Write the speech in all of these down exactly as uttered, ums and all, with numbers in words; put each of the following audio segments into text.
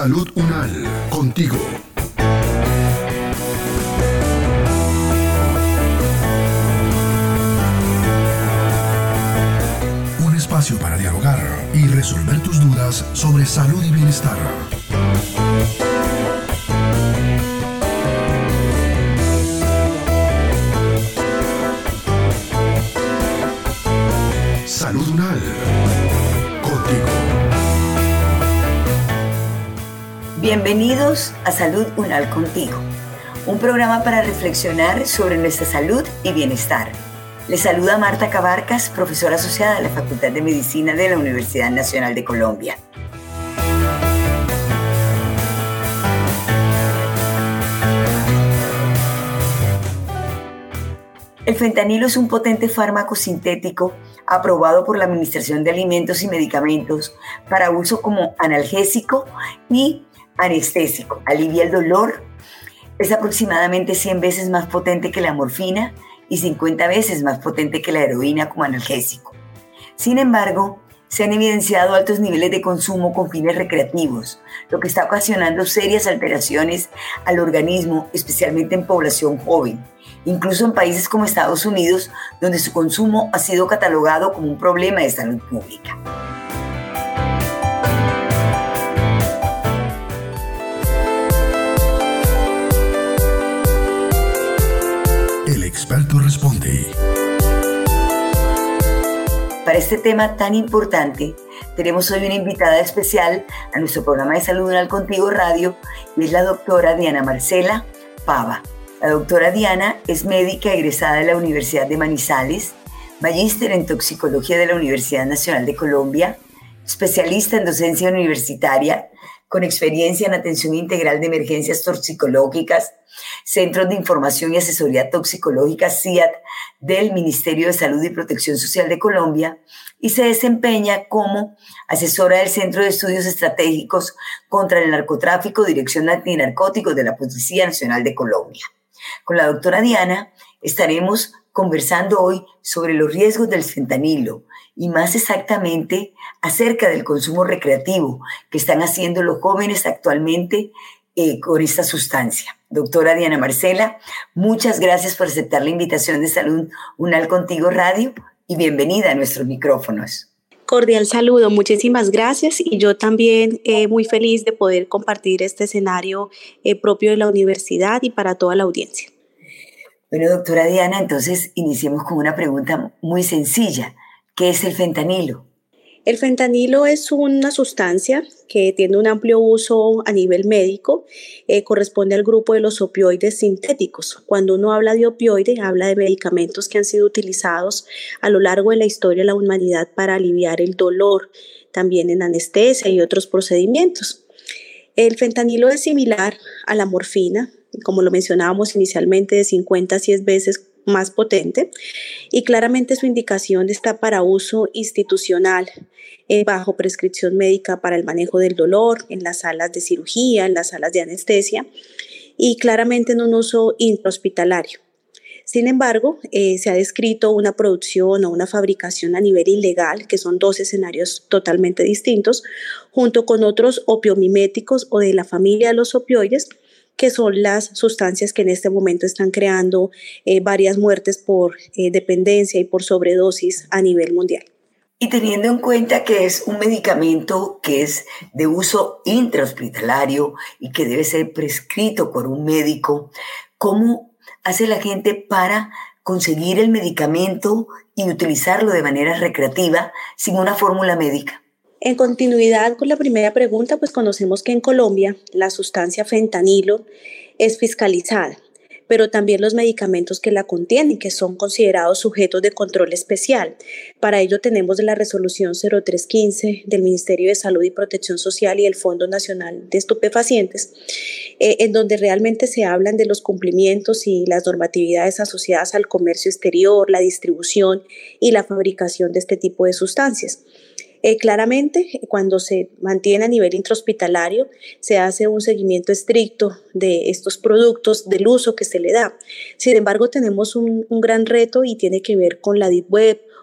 Salud Unal, contigo. Un espacio para dialogar y resolver tus dudas sobre salud y bienestar. Salud Unal, contigo. Bienvenidos a Salud Unal Contigo, un programa para reflexionar sobre nuestra salud y bienestar. Les saluda Marta Cabarcas, profesora asociada de la Facultad de Medicina de la Universidad Nacional de Colombia. El fentanilo es un potente fármaco sintético aprobado por la Administración de Alimentos y Medicamentos para uso como analgésico y anestésico. Alivia el dolor, es aproximadamente cien veces más potente que la morfina y cincuenta veces más potente que la heroína como analgésico. Sin embargo, se han evidenciado altos niveles de consumo con fines recreativos, lo que está ocasionando serias alteraciones al organismo, especialmente en población joven, incluso en países como Estados Unidos, donde su consumo ha sido catalogado como un problema de salud pública. El experto responde. Para este tema tan importante, tenemos hoy una invitada especial a nuestro programa de Salud Unal Contigo Radio, y es la doctora Diana Marcela Pava. La doctora Diana es médica egresada de la Universidad de Manizales, magíster en toxicología de la Universidad Nacional de Colombia, especialista en docencia universitaria, con experiencia en atención integral de emergencias toxicológicas, Centros de Información y Asesoría Toxicológica C I A T del Ministerio de Salud y Protección Social de Colombia, y se desempeña como asesora del Centro de Estudios Estratégicos contra el Narcotráfico, Dirección Antinarcóticos de la Policía Nacional de Colombia. Con la doctora Diana estaremos conversando hoy sobre los riesgos del fentanilo y más exactamente acerca del consumo recreativo que están haciendo los jóvenes actualmente eh, con esta sustancia. Doctora Diana Marcela, muchas gracias por aceptar la invitación de Salud Unal Contigo Radio y bienvenida a nuestros micrófonos. Cordial saludo, muchísimas gracias, y yo también eh, muy feliz de poder compartir este escenario eh, propio de la universidad y para toda la audiencia. Bueno, doctora Diana, entonces iniciemos con una pregunta muy sencilla. ¿Qué es el fentanilo? El fentanilo es una sustancia que tiene un amplio uso a nivel médico, eh, corresponde al grupo de los opioides sintéticos. Cuando uno habla de opioide, habla de medicamentos que han sido utilizados a lo largo de la historia de la humanidad para aliviar el dolor, también en anestesia y otros procedimientos. El fentanilo es similar a la morfina, como lo mencionábamos inicialmente, de cincuenta a cien veces más potente, y claramente su indicación está para uso institucional, eh, bajo prescripción médica para el manejo del dolor, en las salas de cirugía, en las salas de anestesia, y claramente en un uso intrahospitalario. Sin embargo, eh, se ha descrito una producción o una fabricación a nivel ilegal, que son dos escenarios totalmente distintos, junto con otros opiomiméticos o de la familia de los opioides, que son las sustancias que en este momento están creando eh, varias muertes por eh, dependencia y por sobredosis a nivel mundial. Y teniendo en cuenta que es un medicamento que es de uso intrahospitalario y que debe ser prescrito por un médico, ¿cómo hace la gente para conseguir el medicamento y utilizarlo de manera recreativa sin una fórmula médica? En continuidad con la primera pregunta, pues conocemos que en Colombia la sustancia fentanilo es fiscalizada, pero también los medicamentos que la contienen, que son considerados sujetos de control especial. Para ello tenemos la resolución cero tres quince del Ministerio de Salud y Protección Social y el Fondo Nacional de Estupefacientes, eh, en donde realmente se hablan de los cumplimientos y las normatividades asociadas al comercio exterior, la distribución y la fabricación de este tipo de sustancias. Eh, claramente, cuando se mantiene a nivel intrahospitalario, se hace un seguimiento estricto de estos productos, del uso que se le da. Sin embargo, tenemos un, un gran reto y tiene que ver con la Deep Web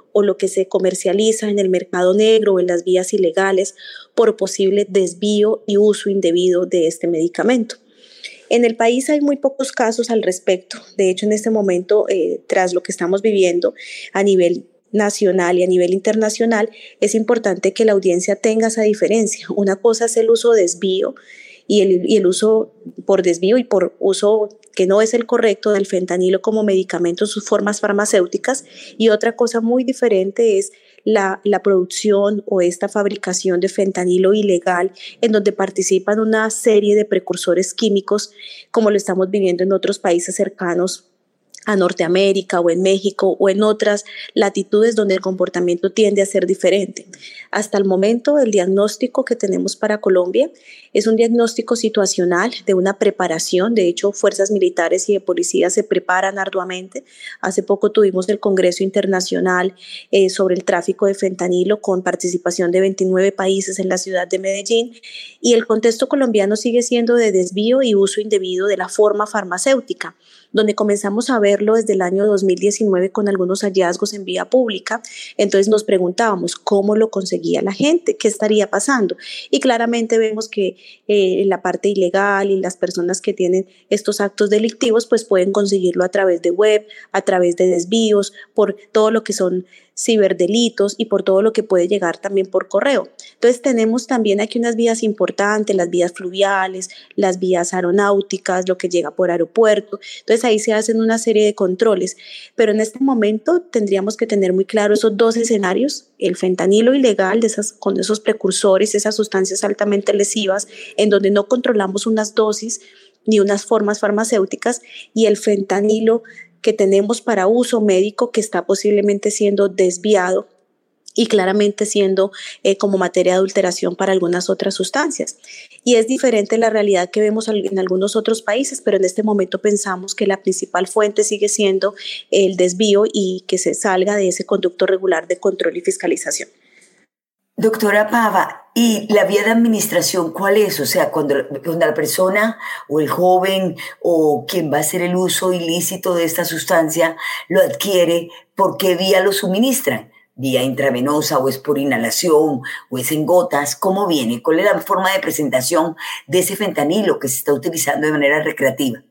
o lo que se comercializa en el mercado negro o en las vías ilegales por posible desvío y uso indebido de este medicamento. En el país hay muy pocos casos al respecto. De hecho, en este momento, eh, tras lo que estamos viviendo a nivel nacional y a nivel internacional, es importante que la audiencia tenga esa diferencia. Una cosa es el uso desvío y el, y el uso por desvío y por uso que no es el correcto del fentanilo como medicamento en sus formas farmacéuticas, y otra cosa muy diferente es la, la producción o esta fabricación de fentanilo ilegal, en donde participan una serie de precursores químicos, como lo estamos viviendo en otros países cercanos a Norteamérica o en México o en otras latitudes donde el comportamiento tiende a ser diferente. Hasta el momento, el diagnóstico que tenemos para Colombia es un diagnóstico situacional de una preparación. De hecho, fuerzas militares y de policía se preparan arduamente. Hace poco tuvimos el Congreso Internacional eh, sobre el tráfico de fentanilo con participación de veintinueve países en la ciudad de Medellín, y el contexto colombiano sigue siendo de desvío y uso indebido de la forma farmacéutica, donde comenzamos a verlo desde el año dos mil diecinueve con algunos hallazgos en vía pública. Entonces nos preguntábamos cómo lo conseguía la gente, qué estaría pasando. Y claramente vemos que eh, la parte ilegal y las personas que tienen estos actos delictivos pues pueden conseguirlo a través de web, a través de desvíos, por todo lo que son ciberdelitos y por todo lo que puede llegar también por correo. Entonces tenemos también aquí unas vías importantes, las vías fluviales, las vías aeronáuticas, lo que llega por aeropuerto. Entonces ahí se hacen una serie de controles, pero en este momento tendríamos que tener muy claro esos dos escenarios: el fentanilo ilegal de esas, con esos precursores, esas sustancias altamente lesivas en donde no controlamos unas dosis ni unas formas farmacéuticas, y el fentanilo que tenemos para uso médico, que está posiblemente siendo desviado y claramente siendo eh, como materia de adulteración para algunas otras sustancias. Y es diferente la realidad que vemos en algunos otros países, pero en este momento pensamos que la principal fuente sigue siendo el desvío y que se salga de ese conducto regular de control y fiscalización. Doctora Pava, ¿y la vía de administración cuál es? O sea, cuando, cuando la persona o el joven o quien va a hacer el uso ilícito de esta sustancia lo adquiere, ¿por qué vía lo suministran? ¿Vía intravenosa o es por inhalación o es en gotas? ¿Cómo viene? ¿Cuál es la forma de presentación de ese fentanilo que se está utilizando de manera recreativa?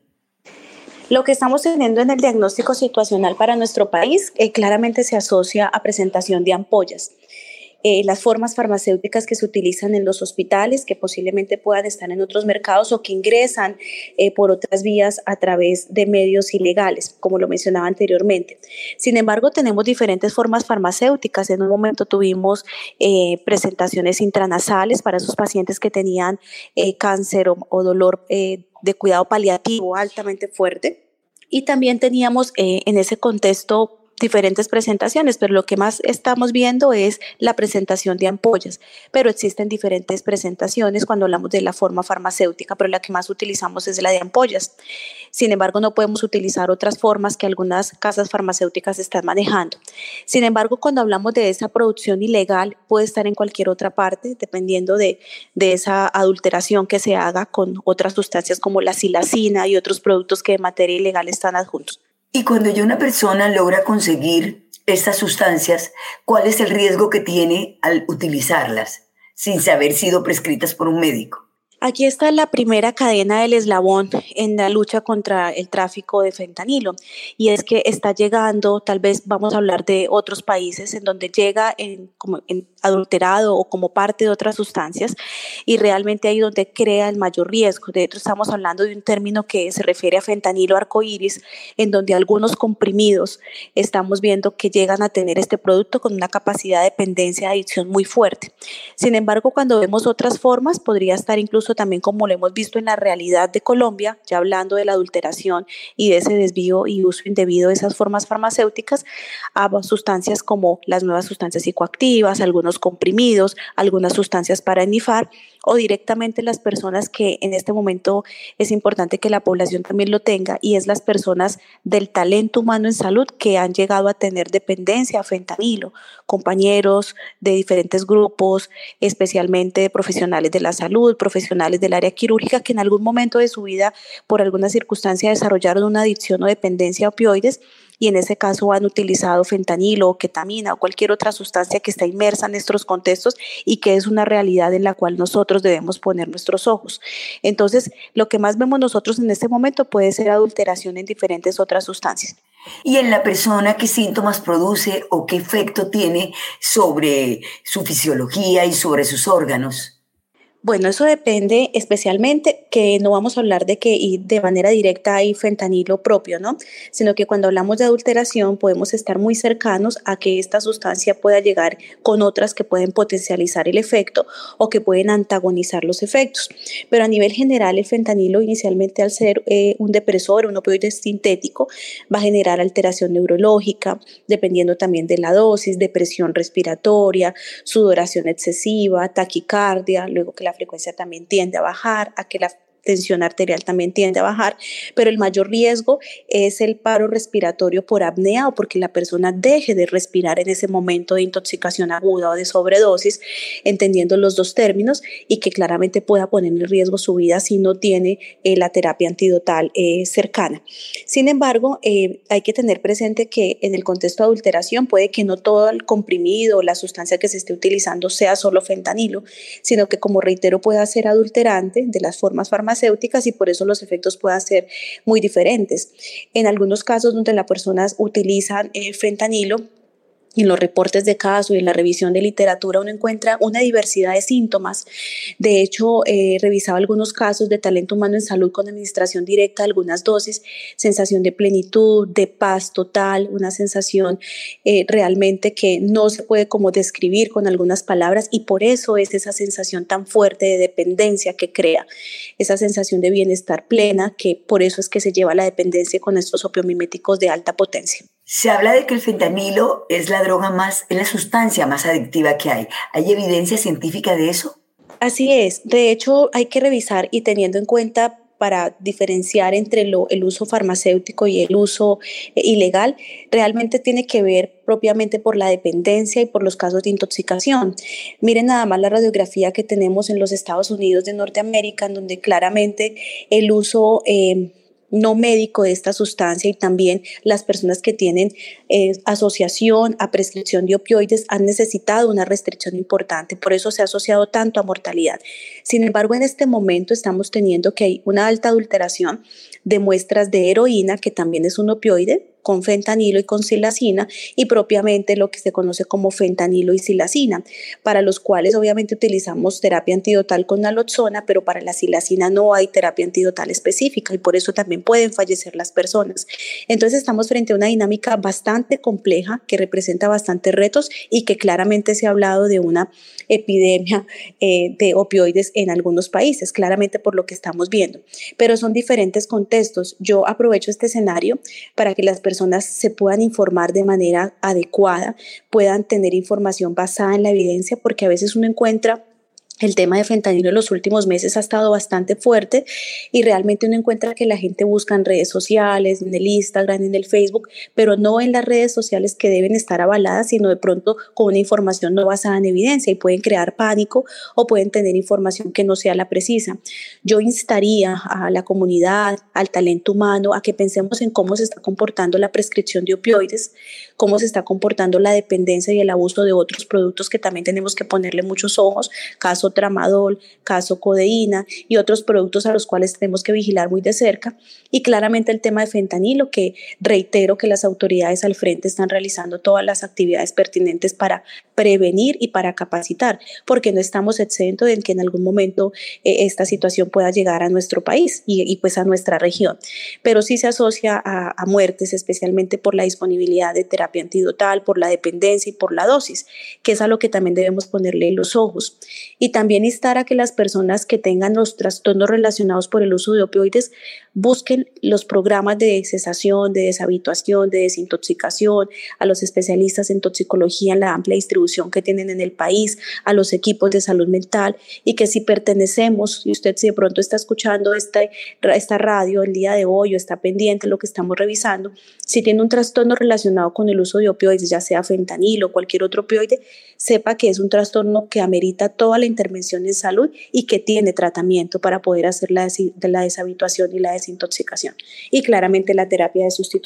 Lo que estamos teniendo en el diagnóstico situacional para nuestro país eh, claramente se asocia a presentación de ampollas. Eh, las formas farmacéuticas que se utilizan en los hospitales, que posiblemente puedan estar en otros mercados o que ingresan eh, por otras vías a través de medios ilegales, como lo mencionaba anteriormente. Sin embargo, tenemos diferentes formas farmacéuticas. En un momento tuvimos eh, presentaciones intranasales para esos pacientes que tenían eh, cáncer o, o dolor eh, de cuidado paliativo altamente fuerte. Y también teníamos eh, en ese contexto diferentes presentaciones, pero lo que más estamos viendo es la presentación de ampollas, pero existen diferentes presentaciones cuando hablamos de la forma farmacéutica, pero la que más utilizamos es la de ampollas. Sin embargo, no podemos utilizar otras formas que algunas casas farmacéuticas están manejando. Sin embargo, cuando hablamos de esa producción ilegal, puede estar en cualquier otra parte, dependiendo de, de esa adulteración que se haga con otras sustancias como la silacina y otros productos que de materia ilegal están adjuntos. Y cuando ya una persona logra conseguir estas sustancias, ¿cuál es el riesgo que tiene al utilizarlas sin haber sido prescritas por un médico? Aquí está la primera cadena del eslabón en la lucha contra el tráfico de fentanilo, y es que está llegando, tal vez vamos a hablar de otros países en donde llega en, como en adulterado o como parte de otras sustancias, y realmente ahí donde crea el mayor riesgo. De hecho, estamos hablando de un término que se refiere a fentanilo arcoíris, en donde algunos comprimidos estamos viendo que llegan a tener este producto con una capacidad de dependencia de adicción muy fuerte. Sin embargo, cuando vemos otras formas, podría estar incluso también, como lo hemos visto en la realidad de Colombia, ya hablando de la adulteración y de ese desvío y uso indebido de esas formas farmacéuticas, a sustancias como las nuevas sustancias psicoactivas, algunos comprimidos, algunas sustancias para ennifar, o directamente las personas que en este momento es importante que la población también lo tenga, y es las personas del talento humano en salud que han llegado a tener dependencia a fentanilo, compañeros de diferentes grupos, especialmente de profesionales de la salud, profesionales del área quirúrgica, que en algún momento de su vida, por alguna circunstancia, desarrollaron una adicción o dependencia a opioides, y en ese caso han utilizado fentanilo o ketamina o cualquier otra sustancia que está inmersa en estos contextos y que es una realidad en la cual nosotros debemos poner nuestros ojos. Entonces, lo que más vemos nosotros en este momento puede ser adulteración en diferentes otras sustancias. ¿Y en la persona qué síntomas produce o qué efecto tiene sobre su fisiología y sobre sus órganos? Bueno, eso depende especialmente que no vamos a hablar de que y de manera directa hay fentanilo propio, ¿no? Sino que cuando hablamos de adulteración podemos estar muy cercanos a que esta sustancia pueda llegar con otras que pueden potencializar el efecto o que pueden antagonizar los efectos. Pero a nivel general el fentanilo inicialmente al ser eh, un depresor, un opioide sintético, va a generar alteración neurológica, dependiendo también de la dosis, depresión respiratoria, sudoración excesiva, taquicardia, luego que la la frecuencia también tiende a bajar, a que la tensión arterial también tiende a bajar, pero el mayor riesgo es el paro respiratorio por apnea o porque la persona deje de respirar en ese momento de intoxicación aguda o de sobredosis, entendiendo los dos términos, y que claramente pueda poner en riesgo su vida si no tiene eh, la terapia antidotal eh, cercana. Sin embargo, eh, hay que tener presente que en el contexto de adulteración puede que no todo el comprimido o la sustancia que se esté utilizando sea solo fentanilo, sino que, como reitero, pueda ser adulterante de las formas farmacéuticas y por eso los efectos puedan ser muy diferentes. En algunos casos donde las personas utilizan eh, fentanilo, en los reportes de caso y en la revisión de literatura uno encuentra una diversidad de síntomas. De hecho, he eh, revisado algunos casos de talento humano en salud con administración directa de algunas dosis, sensación de plenitud, de paz total, una sensación eh, realmente que no se puede como describir con algunas palabras, y por eso es esa sensación tan fuerte de dependencia que crea, esa sensación de bienestar plena, que por eso es que se lleva a la dependencia con estos opiomiméticos de alta potencia. Se habla de que el fentanilo es la droga más, es la sustancia más adictiva que hay. ¿Hay evidencia científica de eso? Así es. De hecho, hay que revisar y teniendo en cuenta para diferenciar entre lo, el uso farmacéutico y el uso eh, ilegal, realmente tiene que ver propiamente por la dependencia y por los casos de intoxicación. Miren nada más la radiografía que tenemos en los Estados Unidos de Norteamérica, en donde claramente el uso eh, no médico de esta sustancia y también las personas que tienen eh, asociación a prescripción de opioides han necesitado una restricción importante, por eso se ha asociado tanto a mortalidad. Sin embargo, en este momento estamos teniendo que hay una alta adulteración de muestras de heroína, que también es un opioide, con fentanilo y con silacina, y propiamente lo que se conoce como fentanilo y silacina, para los cuales obviamente utilizamos terapia antidotal con naloxona, pero para la silacina no hay terapia antidotal específica y por eso también pueden fallecer las personas. Entonces estamos frente a una dinámica bastante compleja que representa bastantes retos y que claramente se ha hablado de una epidemia eh, de opioides en algunos países, claramente por lo que estamos viendo, pero son diferentes contextos. Yo aprovecho este escenario para que las personas personas se puedan informar de manera adecuada, puedan tener información basada en la evidencia, porque a veces uno encuentra el tema de fentanilo en los últimos meses ha estado bastante fuerte y realmente uno encuentra que la gente busca en redes sociales, en el Instagram, en el Facebook, pero no en las redes sociales que deben estar avaladas, sino de pronto con una información no basada en evidencia y pueden crear pánico o pueden tener información que no sea la precisa. Yo instaría a la comunidad, al talento humano, a que pensemos en cómo se está comportando la prescripción de opioides, cómo se está comportando la dependencia y el abuso de otros productos que también tenemos que ponerle muchos ojos, caso tramadol, caso codeína y otros productos a los cuales tenemos que vigilar muy de cerca, y claramente el tema de fentanilo, que reitero que las autoridades al frente están realizando todas las actividades pertinentes para prevenir y para capacitar, porque no estamos exentos de que en algún momento eh, esta situación pueda llegar a nuestro país y, y pues a nuestra región, pero sí se asocia a, a muertes, especialmente por la disponibilidad de terapia antidotal, por la dependencia y por la dosis, que es a lo que también debemos ponerle los ojos. Y también instar a que las personas que tengan los trastornos relacionados por el uso de opioides busquen los programas de cesación, de deshabituación, de desintoxicación, a los especialistas en toxicología en la amplia distribución que tienen en el país, a los equipos de salud mental, y que si pertenecemos, y usted si de pronto está escuchando esta, esta radio el día de hoy o está pendiente de lo que estamos revisando, si tiene un trastorno relacionado con el uso de opioides, ya sea fentanilo o cualquier otro opioide, sepa que es un trastorno que amerita toda la intervención en salud y que tiene tratamiento para poder hacer la, des- la deshabituación y la desintoxicación, y claramente la terapia de sustitución.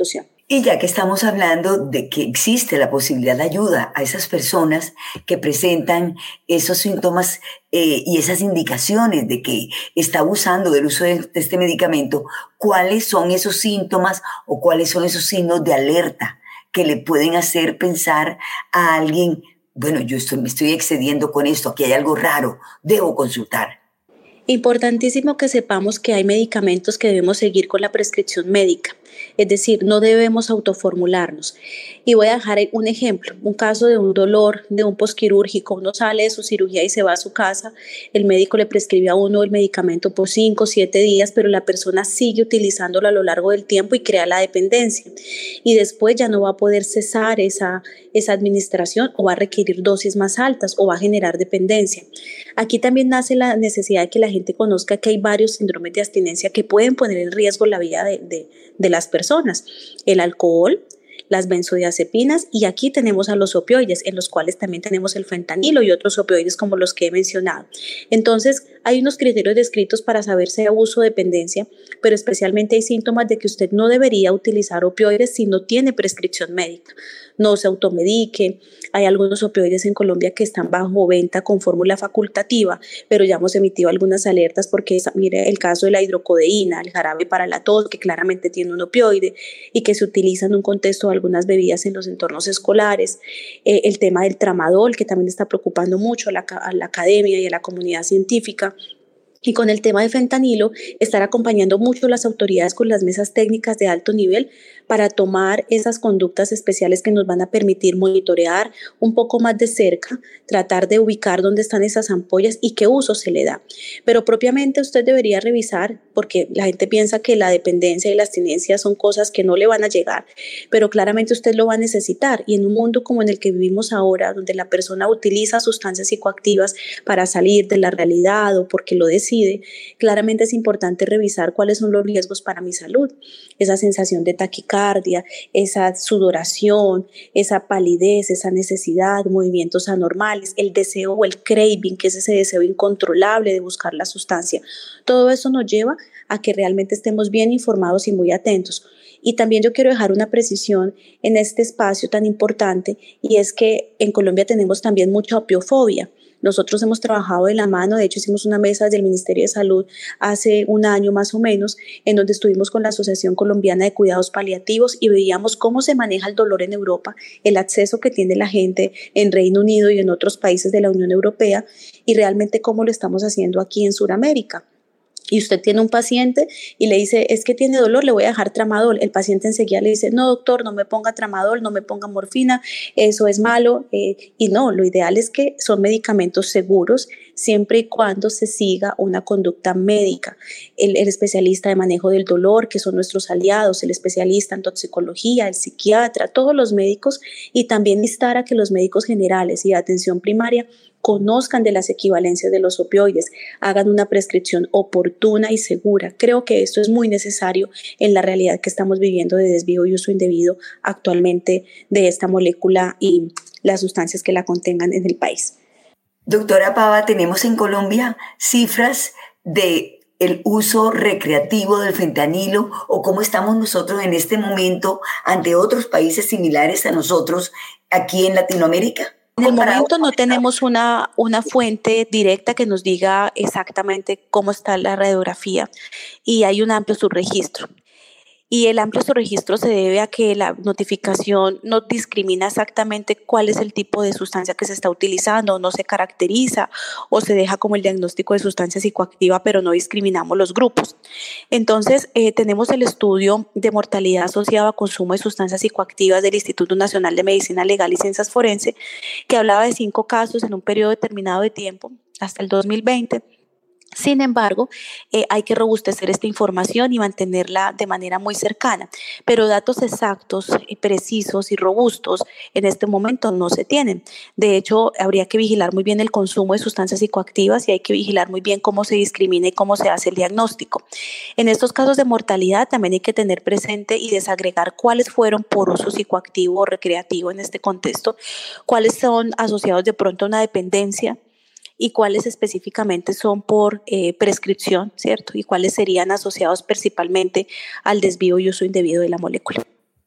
Y ya que estamos hablando de que existe la posibilidad de ayuda a esas personas que presentan esos síntomas eh, y esas indicaciones de que está abusando del uso de, de este medicamento, ¿cuáles son esos síntomas o cuáles son esos signos de alerta que le pueden hacer pensar a alguien, bueno, yo estoy, me estoy excediendo con esto, aquí hay algo raro, debo consultar? Importantísimo que sepamos que hay medicamentos que debemos seguir con la prescripción médica, es decir, no debemos autoformularnos. Y voy a dejar un ejemplo, un caso de un dolor, de un posquirúrgico. Uno sale de su cirugía y se va a su casa, el médico le prescribe a uno el medicamento por cinco o siete días, pero la persona sigue utilizándolo a lo largo del tiempo y crea la dependencia. Y después ya no va a poder cesar esa, esa administración, o va a requerir dosis más altas o va a generar dependencia. Aquí también nace la necesidad de que la gente conozca que hay varios síndromes de abstinencia que pueden poner en riesgo la vida de, de, de las personas. El alcohol, las benzodiazepinas, y aquí tenemos a los opioides, en los cuales también tenemos el fentanilo y otros opioides como los que he mencionado. Entonces, hay unos criterios descritos para saber si hay abuso o dependencia, pero especialmente hay síntomas de que usted no debería utilizar opioides si no tiene prescripción médica. No se automedique. Hay algunos opioides en Colombia que están bajo venta con fórmula facultativa, pero ya hemos emitido algunas alertas porque, mire, el caso de la hidrocodeína, el jarabe para la tos, que claramente tiene un opioide y que se utiliza en un contexto de algunas bebidas en los entornos escolares. Eh, el tema del tramadol, que también está preocupando mucho a la, a la academia y a la comunidad científica. Y con el tema de fentanilo, estar acompañando mucho las autoridades con las mesas técnicas de alto nivel para tomar esas conductas especiales que nos van a permitir monitorear un poco más de cerca, tratar de ubicar dónde están esas ampollas y qué uso se le da. Pero propiamente usted debería revisar, porque la gente piensa que la dependencia y la abstinencia son cosas que no le van a llegar, pero claramente usted lo va a necesitar. Y en un mundo como en el que vivimos ahora, donde la persona utiliza sustancias psicoactivas para salir de la realidad o porque lo decide, claramente es importante revisar cuáles son los riesgos para mi salud. Esa sensación de taquicardia, esa sudoración, esa palidez, esa necesidad, movimientos anormales, el deseo o el craving, que es ese deseo incontrolable de buscar la sustancia. Todo eso nos lleva a que realmente estemos bien informados y muy atentos. Y también yo quiero dejar una precisión en este espacio tan importante, y es que en Colombia tenemos también mucha opiofobia. Nosotros hemos trabajado de la mano, de hecho hicimos una mesa desde el Ministerio de Salud hace un año más o menos, en donde estuvimos con la Asociación Colombiana de Cuidados Paliativos y veíamos cómo se maneja el dolor en Europa, el acceso que tiene la gente en Reino Unido y en otros países de la Unión Europea, y realmente cómo lo estamos haciendo aquí en Sudamérica. Y usted tiene un paciente y le dice, es que tiene dolor, le voy a dejar tramadol. El paciente enseguida le dice, no doctor, no me ponga tramadol, no me ponga morfina, eso es malo. Eh, y no, lo ideal es que son medicamentos seguros siempre y cuando se siga una conducta médica. El, el especialista de manejo del dolor, que son nuestros aliados, el especialista en toxicología, el psiquiatra, todos los médicos, y también instar a que los médicos generales y de atención primaria conozcan de las equivalencias de los opioides, hagan una prescripción oportuna y segura. Creo que esto es muy necesario en la realidad que estamos viviendo de desvío y uso indebido actualmente de esta molécula y las sustancias que la contengan en el país. Doctora Pava, tenemos en Colombia cifras de el uso recreativo del fentanilo, o cómo estamos nosotros en este momento ante otros países similares a nosotros aquí en Latinoamérica. En el momento no tenemos una, una fuente directa que nos diga exactamente cómo está la radiografía, y hay un amplio subregistro. Y el amplio subregistro se debe a que la notificación no discrimina exactamente cuál es el tipo de sustancia que se está utilizando, no se caracteriza o se deja como el diagnóstico de sustancia psicoactiva, pero no discriminamos los grupos. Entonces, eh, tenemos el estudio de mortalidad asociada a consumo de sustancias psicoactivas del Instituto Nacional de Medicina Legal y Ciencias Forenses, que hablaba de cinco casos en un periodo determinado de tiempo, hasta el dos mil veinte. Sin embargo, eh, hay que robustecer esta información y mantenerla de manera muy cercana, pero datos exactos, eh, precisos y robustos en este momento no se tienen. De hecho, habría que vigilar muy bien el consumo de sustancias psicoactivas y hay que vigilar muy bien cómo se discrimina y cómo se hace el diagnóstico. En estos casos de mortalidad también hay que tener presente y desagregar cuáles fueron por uso psicoactivo o recreativo en este contexto, cuáles son asociados de pronto a una dependencia, y cuáles específicamente son por eh, prescripción, ¿cierto? Y cuáles serían asociados principalmente al desvío y uso indebido de la molécula.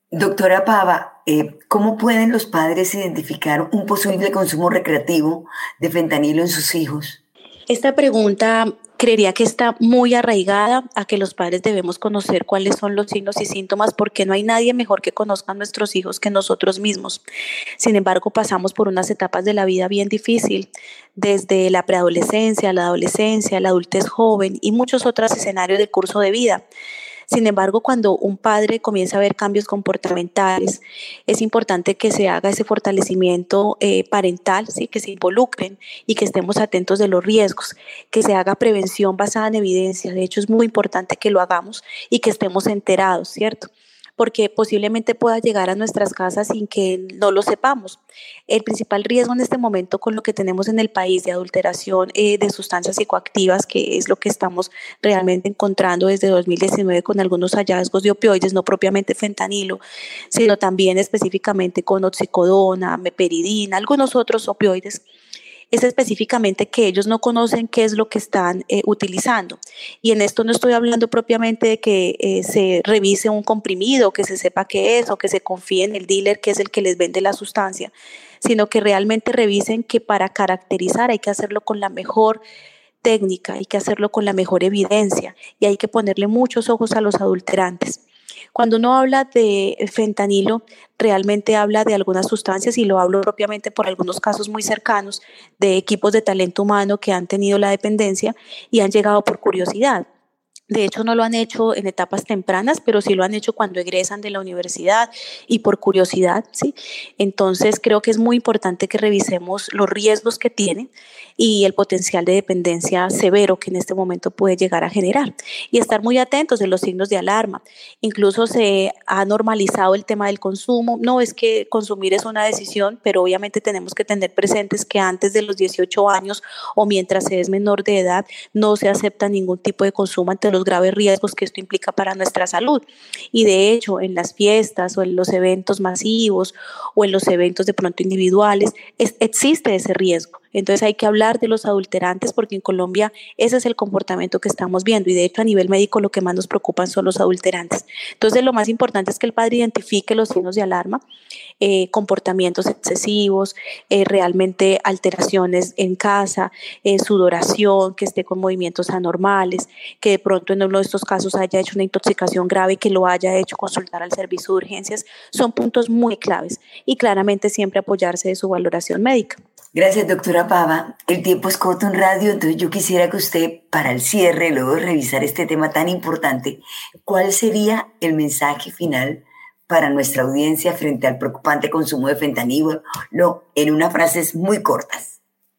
Doctora Pava, eh, ¿cómo pueden los padres identificar un posible consumo recreativo de fentanilo en sus hijos? Esta pregunta creería que está muy arraigada a que los padres debemos conocer cuáles son los signos y síntomas, porque no hay nadie mejor que conozca a nuestros hijos que nosotros mismos. Sin embargo, pasamos por unas etapas de la vida bien difícil, desde la preadolescencia, la adolescencia, la adultez joven y muchos otros escenarios del curso de vida. Sin embargo, cuando un padre comienza a ver cambios comportamentales, es importante que se haga ese fortalecimiento eh, parental, ¿sí? Que se involucren y que estemos atentos de los riesgos, que se haga prevención basada en evidencia. De hecho, es muy importante que lo hagamos y que estemos enterados, ¿cierto? Porque posiblemente pueda llegar a nuestras casas sin que no lo sepamos. El principal riesgo en este momento con lo que tenemos en el país de adulteración eh, de sustancias psicoactivas, que es lo que estamos realmente encontrando desde dos mil diecinueve con algunos hallazgos de opioides, no propiamente fentanilo, sino también específicamente con oxicodona, meperidina, algunos otros opioides, es específicamente que ellos no conocen qué es lo que están eh, utilizando. Y en esto no estoy hablando propiamente de que eh, se revise un comprimido, que se sepa qué es o que se confíe en el dealer que es el que les vende la sustancia, sino que realmente revisen que para caracterizar hay que hacerlo con la mejor técnica, hay que hacerlo con la mejor evidencia y hay que ponerle muchos ojos a los adulterantes. Cuando uno habla de fentanilo, realmente habla de algunas sustancias y lo hablo propiamente por algunos casos muy cercanos de equipos de talento humano que han tenido la dependencia y han llegado por curiosidad. De hecho, no lo han hecho en etapas tempranas, pero sí lo han hecho cuando egresan de la universidad y por curiosidad, ¿sí? Entonces, creo que es muy importante que revisemos los riesgos que tienen y el potencial de dependencia severo que en este momento puede llegar a generar y estar muy atentos de los signos de alarma. Incluso se ha normalizado el tema del consumo. No es que consumir es una decisión, pero obviamente tenemos que tener presentes que antes de los dieciocho años o mientras se es menor de edad no se acepta ningún tipo de consumo ante los graves riesgos que esto implica para nuestra salud. Y de hecho, en las fiestas o en los eventos masivos o en los eventos de pronto individuales, es, existe ese riesgo. Entonces hay que hablar de los adulterantes porque en Colombia ese es el comportamiento que estamos viendo y de hecho a nivel médico lo que más nos preocupan son los adulterantes. Entonces lo más importante es que el padre identifique los signos de alarma, eh, comportamientos excesivos, eh, realmente alteraciones en casa, eh, sudoración, que esté con movimientos anormales, que de pronto en uno de estos casos haya hecho una intoxicación grave y que lo haya hecho consultar al servicio de urgencias, son puntos muy claves y claramente siempre apoyarse de su valoración médica. Gracias, doctora Pava. El tiempo es corto en radio, entonces yo quisiera que usted, para el cierre, luego de revisar este tema tan importante, ¿cuál sería el mensaje final para nuestra audiencia frente al preocupante consumo de fentanilo? No, en unas frases muy cortas.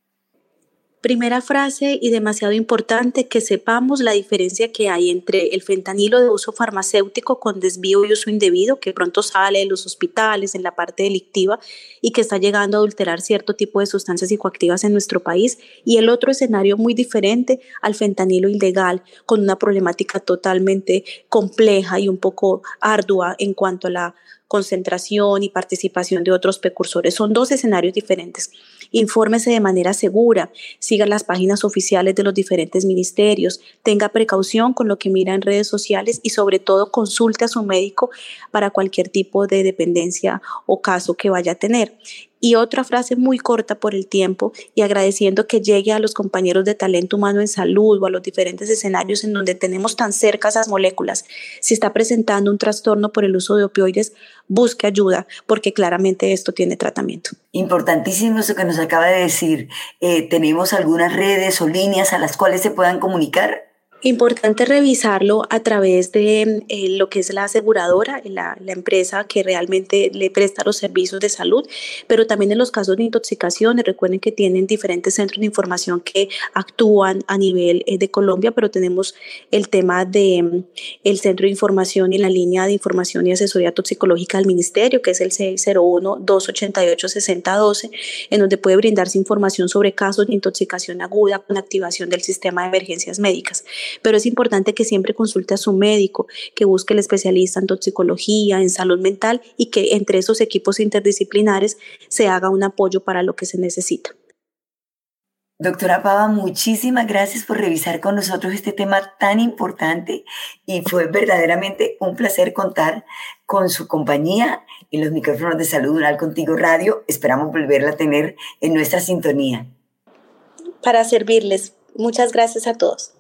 Primera frase y demasiado importante, que sepamos la diferencia que hay entre el fentanilo de uso farmacéutico con desvío y uso indebido, que pronto sale de los hospitales en la parte delictiva y que está llegando a adulterar cierto tipo de sustancias psicoactivas en nuestro país, y el otro escenario muy diferente al fentanilo ilegal, con una problemática totalmente compleja y un poco ardua en cuanto a la concentración y participación de otros precursores. Son dos escenarios diferentes. Infórmese de manera segura, siga las páginas oficiales de los diferentes ministerios, tenga precaución con lo que mira en redes sociales y sobre todo consulte a su médico para cualquier tipo de dependencia o caso que vaya a tener. Y otra frase muy corta por el tiempo y agradeciendo que llegue a los compañeros de talento humano en salud o a los diferentes escenarios en donde tenemos tan cerca esas moléculas. Si está presentando un trastorno por el uso de opioides, busque ayuda porque claramente esto tiene tratamiento. Importantísimo eso que nos acaba de decir. Eh, ¿Tenemos algunas redes o líneas a las cuales se puedan comunicar? Importante revisarlo a través de eh, lo que es la aseguradora, la, la empresa que realmente le presta los servicios de salud, pero también en los casos de intoxicaciones. Recuerden que tienen diferentes centros de información que actúan a nivel eh, de Colombia, pero tenemos el tema de el centro de información y la línea de información y asesoría toxicológica del ministerio, que es el seis cero uno, dos ocho ocho, seis cero uno dos, en donde puede brindarse información sobre casos de intoxicación aguda con activación del sistema de emergencias médicas. Pero es importante que siempre consulte a su médico, que busque el especialista en toxicología, en salud mental y que entre esos equipos interdisciplinares se haga un apoyo para lo que se necesita. Doctora Pava, muchísimas gracias por revisar con nosotros este tema tan importante y fue verdaderamente un placer contar con su compañía en los micrófonos de Salud Unal Contigo Radio. Esperamos volverla a tener en nuestra sintonía. Para servirles. Muchas gracias a todos.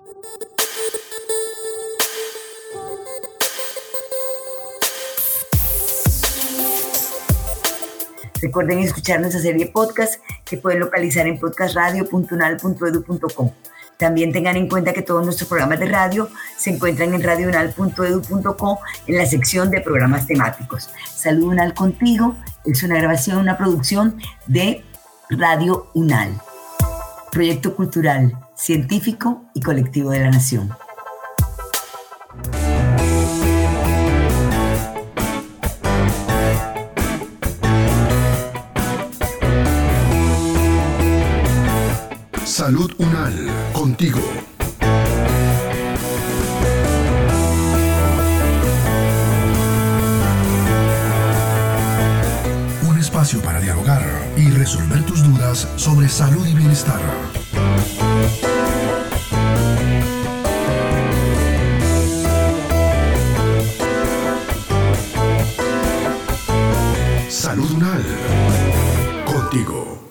Recuerden escuchar nuestra serie de podcast que pueden localizar en podcast radio punto unal punto edu punto co. También tengan en cuenta que todos nuestros programas de radio se encuentran en radio unal punto edu punto co en la sección de programas temáticos. Salud Unal Contigo es una grabación, una producción de Radio Unal. Proyecto cultural, científico y colectivo de la Nación. Salud Unal, contigo. Un espacio para dialogar y resolver tus dudas sobre salud y bienestar. Salud Unal, contigo.